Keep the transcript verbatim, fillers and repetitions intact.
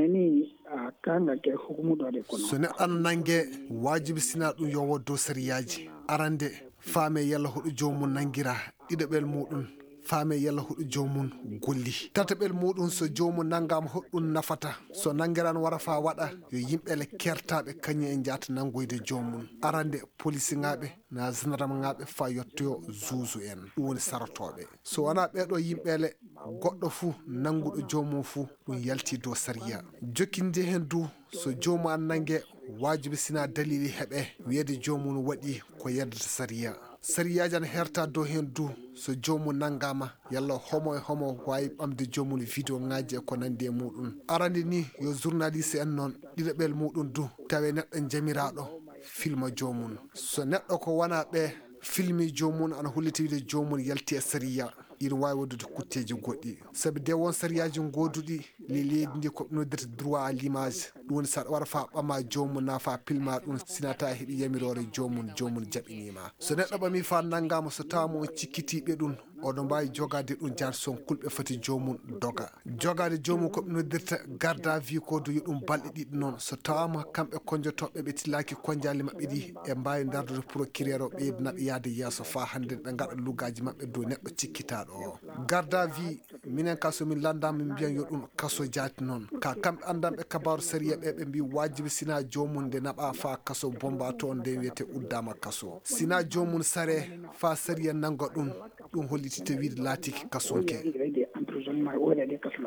nani a kanga ke hukumu do de kono so ne an nange wajibi sina dum yo woddo sariyaji arande faame yalla hudu jomum nangira didobel mudun faame yalla hudu jomum golli tatabel mudun so jomum nangam hoddun nafata so nangiran wara fa wada yo yimbele kertabe kanye en jata nangoyde jomum arande police ngabe na gendarme ngabe fa yotto zuzu en dum woni sarotobe so wana bedo yimbele goddo fu nangudo jomum fu dum yalti do sariya jokkinde hen du so jomum an nange wajibi sina dalili hebe wiede jomum wadi ko yeddata sariya sariya jan herta do hen du so jomum nangama yalla homo e homo wawi bamde jomum video ngaji ko nande mudun arande ni yo journaliste en non didabel mudun du tawe neddo jamirado filma jomum so neddo ko wana be filmi jomum ana hulliti wiide jomum yalti e sariya ina wawi woddude kutteji goddi sabi de won sariyaji godudi li leydi ndi ko noddirta droit à l'image dum woni sa wara fa bama jomum na fa filma dum sinata hebi yamirore jomum jomum jabinima so neddo bami fa nangama so tawmo cikkitibe dum odo mbawi jogade dum jar son kulbe fati jomum doga jogade jomum ko noddirta garde à vue ko do yudum balde didi non so tawama kambe konjotobe be tilaki konjali mabbe di e mbawi dardude procureur be nabe yaade yeso fa hande be ngada lugaji mabbe do neddo cikkitaado garde à vue minen kaso min landam min biyan yodum kaso jati non ka kambe andam be kabaru sariya be be bi wajibi sina jomum de naba fa kaso bomba to de wiete uddama kaso sina jomum sare fa sariya nango dum dum holliti te wiide latiki kasonke